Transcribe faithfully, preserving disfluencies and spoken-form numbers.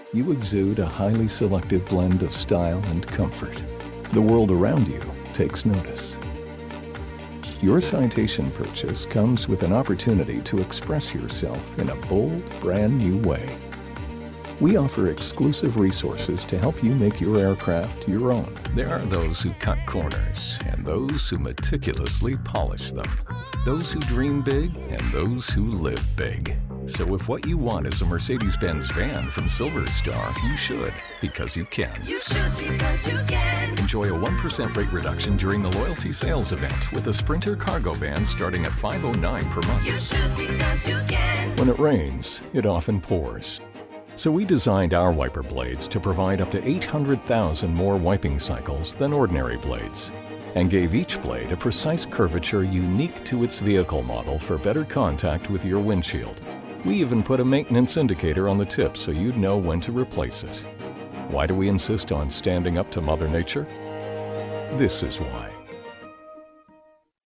You exude a highly selective blend of style and comfort. The world around you takes notice. Your Citation purchase comes with an opportunity to express yourself in a bold, brand new way. We offer exclusive resources to help you make your aircraft your own. There are those who cut corners and those who meticulously polish them. Those who dream big and those who live big. So if what you want is a Mercedes-Benz van from Silver Star, you should, because you can. You should because you can. Enjoy a one percent rate reduction during the loyalty sales event with a Sprinter cargo van starting at five oh nine per month. You should because you can. When it rains, it often pours. So we designed our wiper blades to provide up to eight hundred thousand more wiping cycles than ordinary blades, and gave each blade a precise curvature unique to its vehicle model for better contact with your windshield. We even put a maintenance indicator on the tip so you'd know when to replace it. Why do we insist on standing up to Mother Nature? This is why.